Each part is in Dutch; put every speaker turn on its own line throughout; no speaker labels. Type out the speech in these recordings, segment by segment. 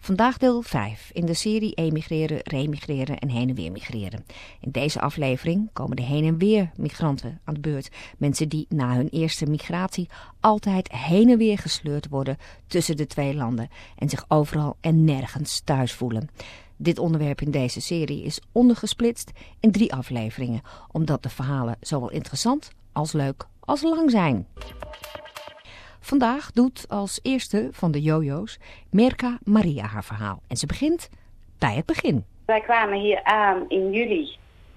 Vandaag deel 5 in de serie Emigreren, Remigreren en heen en weer migreren. In deze aflevering komen de heen en weer migranten aan de beurt. Mensen die na hun eerste migratie altijd heen en weer gesleurd worden tussen de twee landen en zich overal en nergens thuis voelen. Dit onderwerp in deze serie is ondergesplitst in 3 afleveringen, omdat de verhalen zowel interessant als leuk als lang zijn. Vandaag doet als eerste van de jojo's Mirka Maria haar verhaal. En ze begint bij het begin.
Wij kwamen hier aan in juli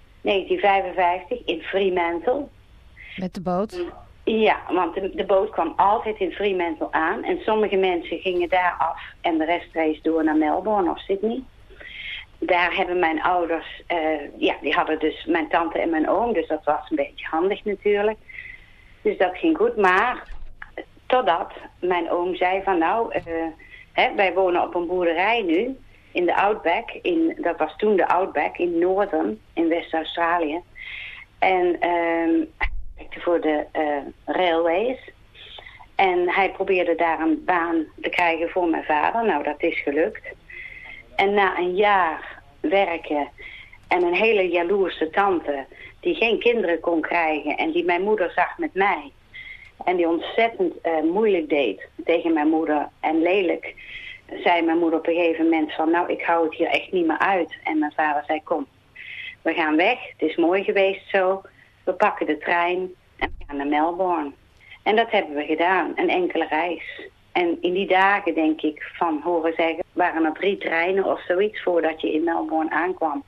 1955 in Fremantle.
Met de boot?
Ja, want de boot kwam altijd in Fremantle aan. En sommige mensen gingen daar af en de rest reis door naar Melbourne of Sydney. Daar hebben mijn ouders, die hadden dus mijn tante en mijn oom. Dus dat was een beetje handig natuurlijk. Dus dat ging goed, maar totdat mijn oom zei van wij wonen op een boerderij nu in de Outback. Dat was toen de Outback in Northern, in West-Australië. En hij werkte voor de railways. En hij probeerde daar een baan te krijgen voor mijn vader. Nou, dat is gelukt. En na een jaar werken en een hele jaloerse tante die geen kinderen kon krijgen en die mijn moeder zag met mij en die ontzettend moeilijk deed tegen mijn moeder en lelijk, zei mijn moeder op een gegeven moment van ik hou het hier echt niet meer uit. En mijn vader zei kom, we gaan weg, het is mooi geweest zo, we pakken de trein en we gaan naar Melbourne. En dat hebben we gedaan, een enkele reis. En in die dagen, denk ik, van horen zeggen, waren er 3 treinen of zoiets voordat je in Melbourne aankwam.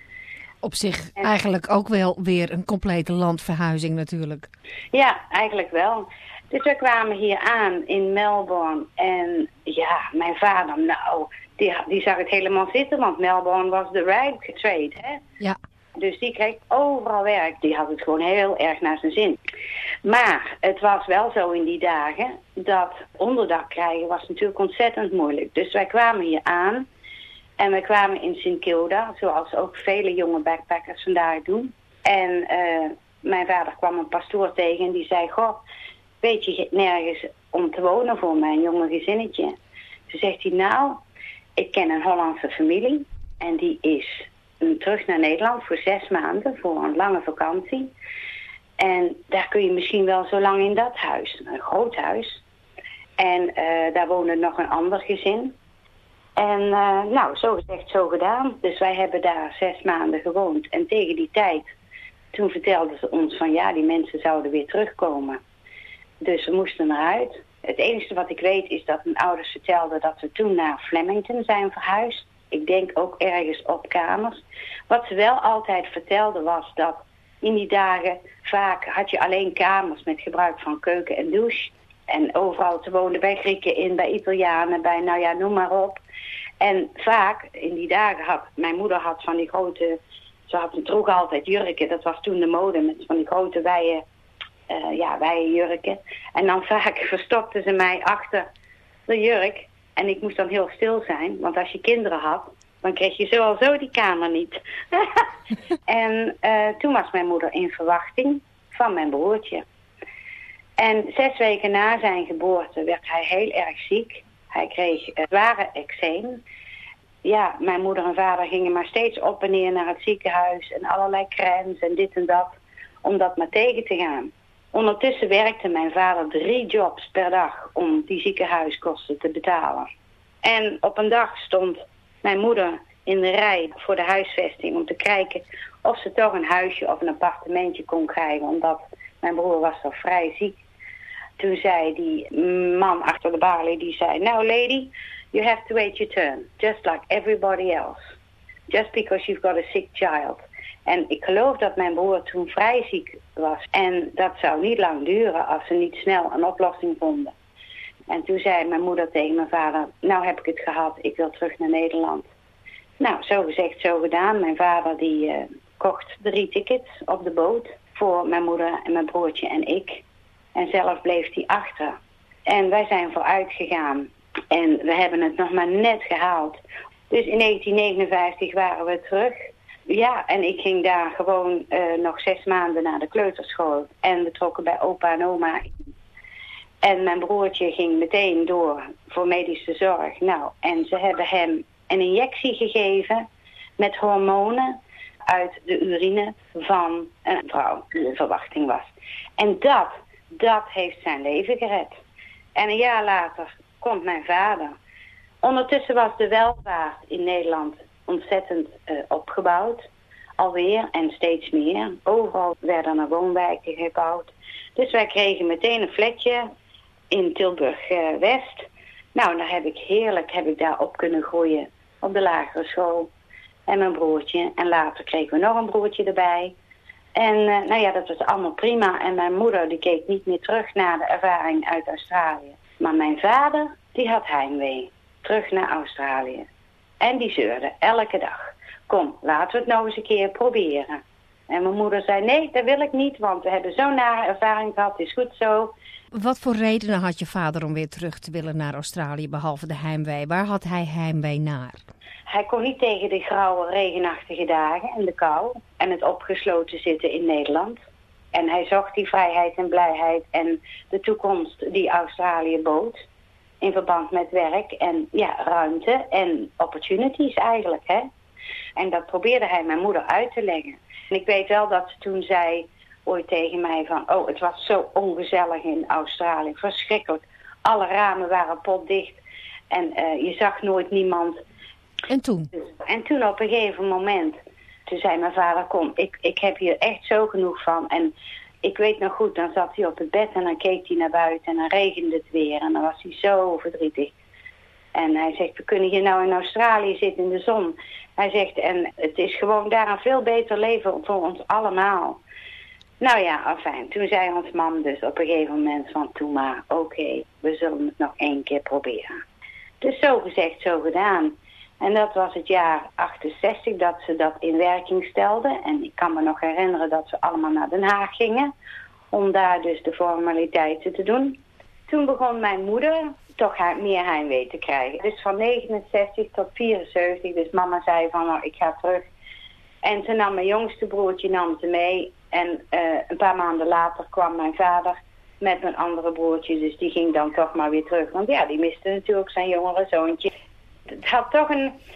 Op zich eigenlijk ook wel weer een complete landverhuizing natuurlijk.
Ja, eigenlijk wel. Dus we kwamen hier aan in Melbourne en ja, mijn vader, die zag het helemaal zitten, want Melbourne was de rag trade, hè? Ja. Dus die kreeg overal werk. Die had het gewoon heel erg naar zijn zin. Maar het was wel zo in die dagen dat onderdak krijgen was natuurlijk ontzettend moeilijk. Dus wij kwamen hier aan en wij kwamen in St. Kilda, zoals ook vele jonge backpackers vandaag doen. En mijn vader kwam een pastoor tegen en die zei, goh, weet je nergens om te wonen voor mijn jonge gezinnetje? Toen zegt hij, ik ken een Hollandse familie en die is terug naar Nederland voor 6 maanden, voor een lange vakantie. En daar kun je misschien wel zo lang in dat huis, een groot huis. En daar woonde nog een ander gezin. En zo gezegd, zo gedaan. Dus wij hebben daar 6 maanden gewoond. En tegen die tijd, toen vertelden ze ons van die mensen zouden weer terugkomen. Dus we moesten eruit. Het enige wat ik weet is dat mijn ouders vertelden dat we toen naar Flemington zijn verhuisd. Ik denk ook ergens op kamers. Wat ze wel altijd vertelden was dat in die dagen vaak had je alleen kamers met gebruik van keuken en douche. En overal te wonen bij Grieken in, bij Italianen, bij noem maar op. En vaak in die dagen had mijn moeder van die grote, ze droeg altijd jurken. Dat was toen de mode met van die grote wijde jurken. En dan vaak verstopte ze mij achter de jurk. En ik moest dan heel stil zijn, want als je kinderen had, dan kreeg je zo die kamer niet. En toen was mijn moeder in verwachting van mijn broertje. En 6 weken na zijn geboorte werd hij heel erg ziek. Hij kreeg zware eczeem. Ja, mijn moeder en vader gingen maar steeds op en neer naar het ziekenhuis en allerlei crèmes en dit en dat, om dat maar tegen te gaan. Ondertussen werkte mijn vader 3 jobs per dag om die ziekenhuiskosten te betalen. En op een dag stond mijn moeder in de rij voor de huisvesting om te kijken of ze toch een huisje of een appartementje kon krijgen, omdat mijn broer was toch vrij ziek. Toen zei die man achter de balie, die zei, lady, you have to wait your turn, just like everybody else. Just because you've got a sick child. En ik geloof dat mijn broer toen vrij ziek was. En dat zou niet lang duren als ze niet snel een oplossing vonden. En toen zei mijn moeder tegen mijn vader, nou heb ik het gehad, ik wil terug naar Nederland. Nou, zo gezegd, zo gedaan. Mijn vader die kocht 3 tickets op de boot voor mijn moeder en mijn broertje en ik. En zelf bleef hij achter. En wij zijn vooruit gegaan. En we hebben het nog maar net gehaald. Dus in 1959 waren we terug. Ja, en ik ging daar gewoon nog 6 maanden naar de kleuterschool. En we trokken bij opa en oma in. En mijn broertje ging meteen door voor medische zorg. Nou, en ze hebben hem een injectie gegeven met hormonen uit de urine van een vrouw die in verwachting was. En dat heeft zijn leven gered. En een jaar later komt mijn vader. Ondertussen was de welvaart in Nederland ontzettend opgebouwd. Alweer en steeds meer. Overal werden er woonwijken gebouwd. Dus wij kregen meteen een flatje in Tilburg-West. Nou, daar heb ik daar op kunnen groeien. Op de lagere school. En mijn broertje. En later kregen we nog een broertje erbij. En dat was allemaal prima. En mijn moeder die keek niet meer terug naar de ervaring uit Australië. Maar mijn vader, die had heimwee. Terug naar Australië. En die zeurde elke dag. Kom, laten we het nou eens een keer proberen. En mijn moeder zei, nee, dat wil ik niet, want we hebben zo'n nare ervaring gehad, het is goed zo.
Wat voor redenen had je vader om weer terug te willen naar Australië, behalve de heimwee? Waar had hij heimwee naar?
Hij kon niet tegen de grauwe, regenachtige dagen en de kou en het opgesloten zitten in Nederland. En hij zocht die vrijheid en blijheid en de toekomst die Australië bood. In verband met werk en ruimte en opportunities eigenlijk, hè. En dat probeerde hij mijn moeder uit te leggen. En ik weet wel dat ze toen zei ooit tegen mij van, oh, het was zo ongezellig in Australië, verschrikkelijk. Alle ramen waren potdicht en je zag nooit niemand.
En toen?
En toen op een gegeven moment, toen zei mijn vader, kom, ik heb hier echt zo genoeg van. En ik weet nog goed, dan zat hij op het bed en dan keek hij naar buiten en dan regende het weer. En dan was hij zo verdrietig. En hij zegt, we kunnen hier nou in Australië zitten in de zon. Hij zegt, en het is gewoon daar een veel beter leven voor ons allemaal. Nou ja, afijn. Toen zei ons mam dus op een gegeven moment van, toe maar, oké, we zullen het nog 1 keer proberen. Dus zo gezegd, zo gedaan. En dat was het jaar 68 dat ze dat in werking stelden. En ik kan me nog herinneren dat ze allemaal naar Den Haag gingen. Om daar dus de formaliteiten te doen. Toen begon mijn moeder toch meer heimwee te krijgen. Dus van 69 tot 74. Dus mama zei van, nou, ik ga terug. En ze nam mijn jongste broertje mee. En een paar maanden later kwam mijn vader met mijn andere broertje. Dus die ging dan toch maar weer terug. Want ja, die miste natuurlijk zijn jongere zoontje. Het had toch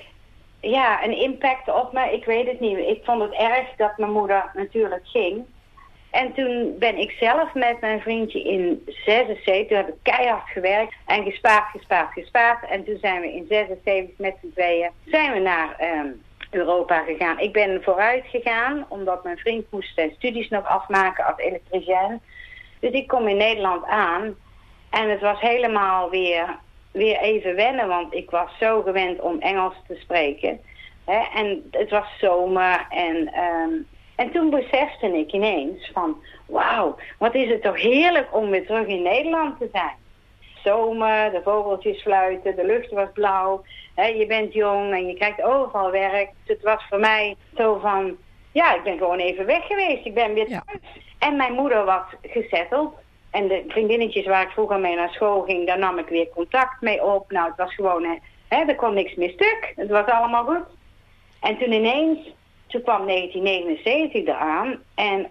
een impact op me. Ik weet het niet. Ik vond het erg dat mijn moeder natuurlijk ging. En toen ben ik zelf met mijn vriendje in 76, toen heb ik keihard gewerkt en gespaard. En toen zijn we in 76 met z'n tweeën zijn we naar Europa gegaan. Ik ben vooruit gegaan, omdat mijn vriend moest zijn studies nog afmaken als elektricien. Dus ik kom in Nederland aan en het was helemaal weer even wennen, want ik was zo gewend om Engels te spreken. En het was zomer en toen besefte ik ineens van, wauw, wat is het toch heerlijk om weer terug in Nederland te zijn. Zomer, de vogeltjes fluiten, de lucht was blauw, je bent jong en je krijgt overal werk. Dus het was voor mij zo van, ja, ik ben gewoon even weg geweest, ik ben weer thuis. Ja. En mijn moeder was gesetteld. En de vriendinnetjes waar ik vroeger mee naar school ging, daar nam ik weer contact mee op. Nou, het was gewoon, er kon niks meer stuk. Het was allemaal goed. En toen ineens, toen kwam 1979 eraan. En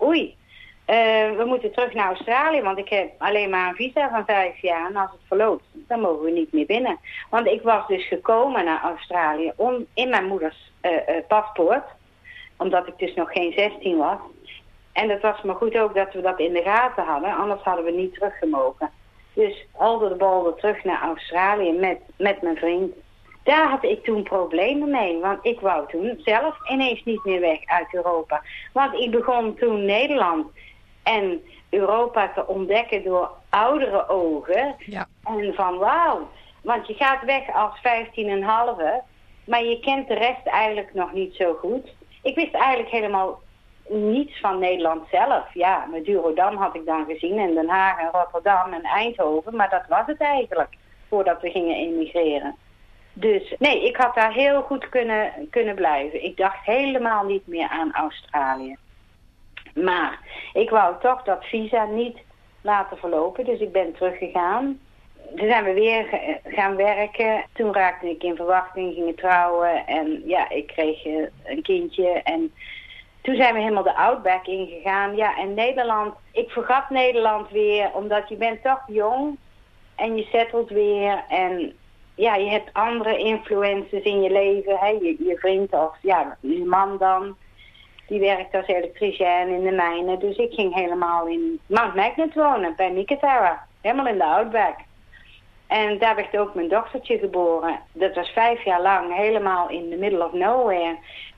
we moeten terug naar Australië, want ik heb alleen maar een visa van 5 jaar. En als het verloopt, dan mogen we niet meer binnen. Want ik was dus gekomen naar Australië in mijn moeders paspoort. Omdat ik dus nog geen 16 was. En het was maar goed ook dat we dat in de gaten hadden, anders hadden we niet teruggemogen. Dus holder de bolder terug naar Australië met mijn vriend. Daar had ik toen problemen mee, want ik wou toen zelf ineens niet meer weg uit Europa. Want ik begon toen Nederland en Europa te ontdekken door oudere ogen. Ja. En van wauw, want je gaat weg als 15,5, maar je kent de rest eigenlijk nog niet zo goed. Ik wist eigenlijk helemaal niets van Nederland zelf. Ja, Madurodam had ik dan gezien en Den Haag en Rotterdam en Eindhoven, maar dat was het eigenlijk voordat we gingen emigreren. Dus nee, ik had daar heel goed kunnen blijven. Ik dacht helemaal niet meer aan Australië. Maar ik wou toch dat visa niet laten verlopen, dus ik ben teruggegaan. Toen zijn we weer gaan werken. Toen raakte ik in verwachting, gingen trouwen en ja, ik kreeg een kindje en toen zijn we helemaal de Outback ingegaan. Ja, en Nederland, ik vergat Nederland weer, omdat je bent toch jong en je settelt weer. En ja, je hebt andere influences in je leven. Hè? Je vriend of ja, je man dan, die werkt als elektricien in de mijnen. Dus ik ging helemaal in Mount Magnet wonen, bij Nicotera. Helemaal in de Outback. En daar werd ook mijn dochtertje geboren. Dat was 5 jaar lang, helemaal in the middle of nowhere.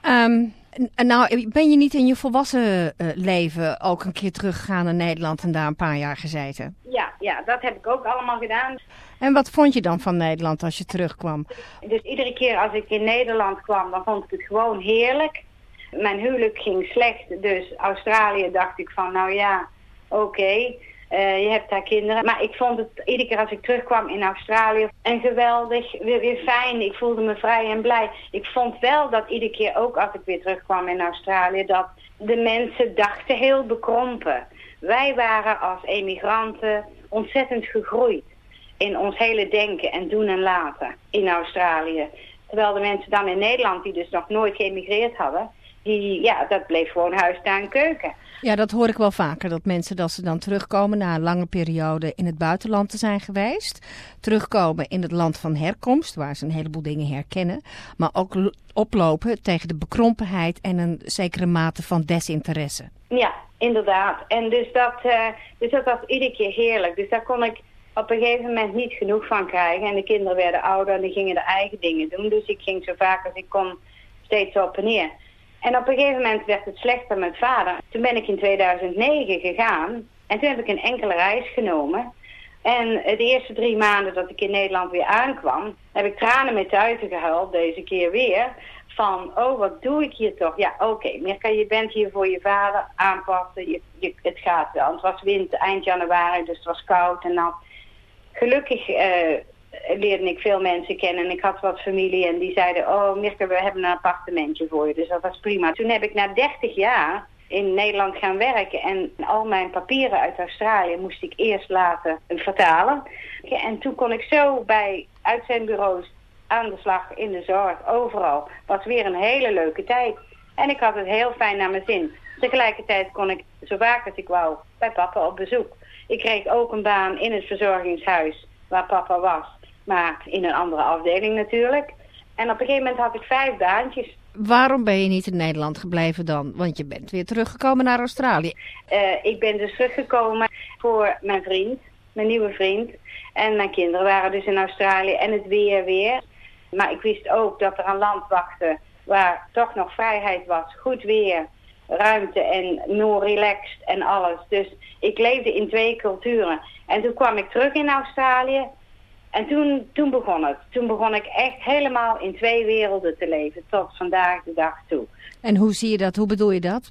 Nou, ben je niet in je volwassen leven ook een keer teruggegaan naar Nederland en daar een paar jaar gezeten?
Ja, dat heb ik ook allemaal gedaan.
En wat vond je dan van Nederland als je terugkwam?
Dus iedere keer als ik in Nederland kwam, dan vond ik het gewoon heerlijk. Mijn huwelijk ging slecht, dus Australië dacht ik van, nou ja, oké. Je hebt daar kinderen. Maar ik vond het iedere keer als ik terugkwam in Australië en geweldig, weer fijn. Ik voelde me vrij en blij. Ik vond wel dat iedere keer ook als ik weer terugkwam in Australië, dat de mensen dachten heel bekrompen. Wij waren als emigranten ontzettend gegroeid in ons hele denken en doen en laten in Australië. Terwijl de mensen dan in Nederland, die dus nog nooit geëmigreerd hadden, dat bleef gewoon huis, tuin, keuken.
Ja, dat hoor ik wel vaker. Dat mensen, dat ze dan terugkomen na een lange periode in het buitenland te zijn geweest. Terugkomen in het land van herkomst, waar ze een heleboel dingen herkennen. Maar ook oplopen tegen de bekrompenheid en een zekere mate van desinteresse.
Ja, inderdaad. En dus dat was iedere keer heerlijk. Dus daar kon ik op een gegeven moment niet genoeg van krijgen. En de kinderen werden ouder en die gingen hun eigen dingen doen. Dus ik ging zo vaak als ik kon steeds op en neer. En op een gegeven moment werd het slechter met vader. Toen ben ik in 2009 gegaan. En toen heb ik een enkele reis genomen. En de eerste 3 maanden dat ik in Nederland weer aankwam, heb ik tranen met tuiten gehuild, deze keer weer. Van, oh, wat doe ik hier toch? Ja, oké, Mirka, je bent hier voor je vader, aanpassen. Het gaat wel. Het was winter, eind januari, dus het was koud en nat. Gelukkig leerde ik veel mensen kennen en ik had wat familie en die zeiden, oh Mirka, we hebben een appartementje voor je. Dus dat was prima. Toen heb ik na 30 jaar in Nederland gaan werken en al mijn papieren uit Australië moest ik eerst laten vertalen. En toen kon ik zo bij uitzendbureaus aan de slag, in de zorg, overal. Was weer een hele leuke tijd. En ik had het heel fijn naar mijn zin. Tegelijkertijd kon ik zo vaak als ik wou bij papa op bezoek. Ik kreeg ook een baan in het verzorgingshuis waar papa was. Maar in een andere afdeling natuurlijk. En op een gegeven moment had ik 5 baantjes.
Waarom ben je niet in Nederland gebleven dan? Want je bent weer teruggekomen naar Australië.
Ik ben dus teruggekomen voor mijn vriend, mijn nieuwe vriend. En mijn kinderen waren dus in Australië en het weer. Maar ik wist ook dat er een land wachtte waar toch nog vrijheid was. Goed weer, ruimte en more relaxed en alles. Dus ik leefde in 2 culturen. En toen kwam ik terug in Australië. En toen begon het. Toen begon ik echt helemaal in 2 werelden te leven. Tot vandaag de dag toe.
En hoe zie je dat? Hoe bedoel je dat?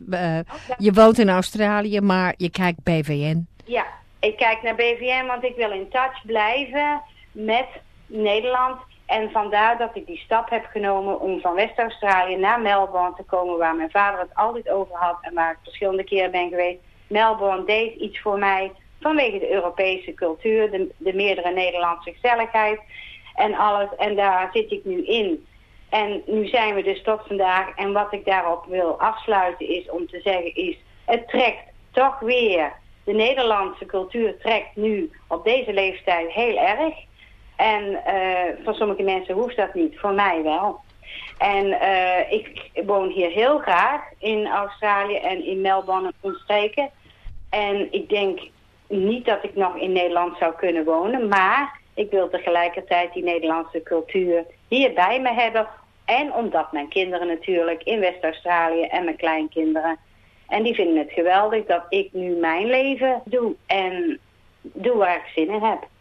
Je woont in Australië, maar je kijkt BVN.
Ja, ik kijk naar BVN, want ik wil in touch blijven met Nederland. En vandaar dat ik die stap heb genomen om van West-Australië naar Melbourne te komen, waar mijn vader het altijd over had en waar ik verschillende keren ben geweest. Melbourne deed iets voor mij vanwege de Europese cultuur, de meerdere Nederlandse gezelligheid en alles. En daar zit ik nu in. En nu zijn we dus tot vandaag. En wat ik daarop wil afsluiten is om te zeggen is, het trekt toch weer. De Nederlandse cultuur trekt nu op deze leeftijd heel erg. En voor sommige mensen hoeft dat niet, voor mij wel. En ik woon hier heel graag in Australië en in Melbourne en omstreken. En ik denk niet dat ik nog in Nederland zou kunnen wonen, maar ik wil tegelijkertijd die Nederlandse cultuur hier bij me hebben. En omdat mijn kinderen natuurlijk in West-Australië en mijn kleinkinderen. En die vinden het geweldig dat ik nu mijn leven doe en doe waar ik zin in heb.